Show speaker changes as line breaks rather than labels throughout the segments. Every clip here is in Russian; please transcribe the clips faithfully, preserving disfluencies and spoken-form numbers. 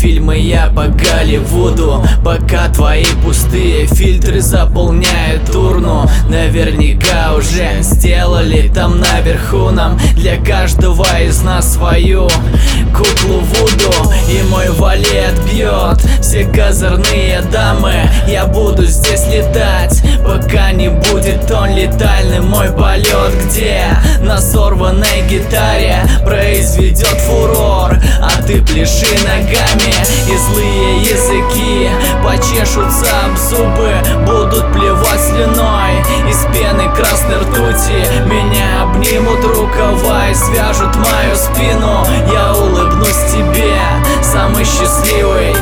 фильмы я по Голливуду, пока твои пустые фильтры заполняют урну. Наверняка уже сделали там наверху нам для каждого из нас свою куклу Вуду. И мой валет бьет все козырные дамы. Я буду здесь летать, пока не будет он летальным. Мой полет, где на сорванной гитаре произведет фурор, а ты пляши ногами, и злые языки почешутся об зубы, будут плевать слюной из пены красной ртути. Меня обнимут рукава и свяжут мою спину. Я улыбнусь тебе, самый счастливый.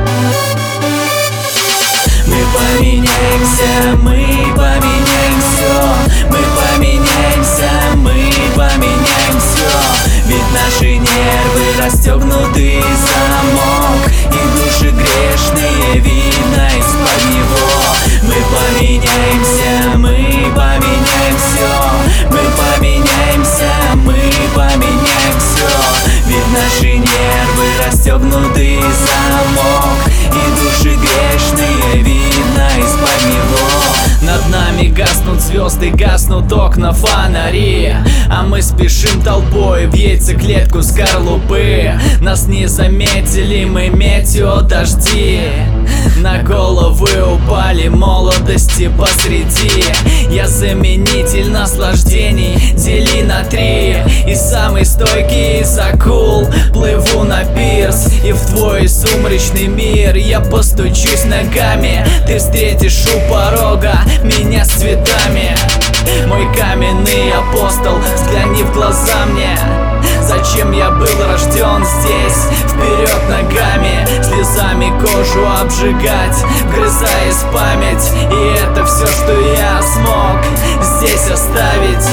Мы поменяемся, мы поменяем все. Мы поменяемся, мы поменяем все. Ведь наши нервы расстегнуты замок, и души грешные видно из-под него. Мы поменяемся, мы поменяем все. Мы поменяемся, мы поменяем все. Ведь наши нервы расстегнуты замок, и души грешные видно из-под него. Над нами гаснут звезды, гаснут окна, фонари, а мы спешим толпой в яйцеклетку скорлупы. Нас не заметили, мы метео дожди на головы упали молодости посреди. Я заменитель наслаждений, дели на три. И самый стойкий из акул плыву на пирс, и в твой сумрачный мир я постучусь ногами. Ты встретишь у порога меня с цветами. Мой каменный апостол, взгляни в глаза мне. Зачем я был рожден здесь? Вперед ногами, слезами кожу обжигать, вгрызаясь в память. И это все, что я смог здесь оставить.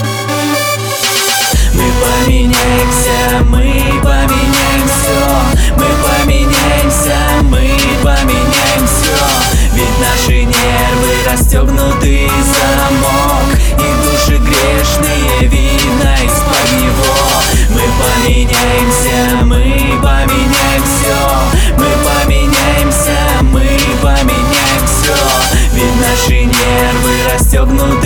Мы поменяемся, мы поменяем все. Мы поменяемся, мы поменяем все. Ведь наши нервы расстегнуты замок, и души грешные видно из-под него. Мы поменяемся, мы поменяем все. Мы поменяемся, мы поменяем все. Ведь наши нервы расстегнуты